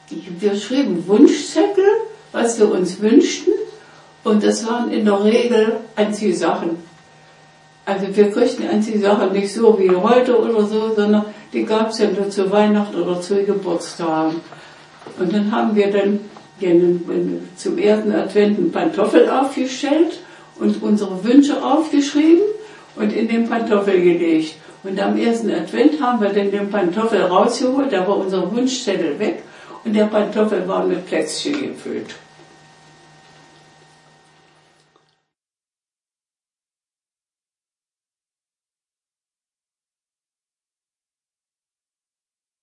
wir schrieben Wunschzettel, was wir uns wünschten, und das waren in der Regel Anziehsachen. Also wir kriegten Anziehsachen nicht so wie heute oder so, sondern die gab es ja nur zu Weihnachten oder zu Geburtstagen. Und dann haben wir dann zum ersten Advent einen Pantoffel aufgestellt und unsere Wünsche aufgeschrieben und in den Pantoffel gelegt. Und am ersten Advent haben wir dann den Pantoffel rausgeholt, da war unser Wunschzettel weg und der Pantoffel war mit Plätzchen gefüllt.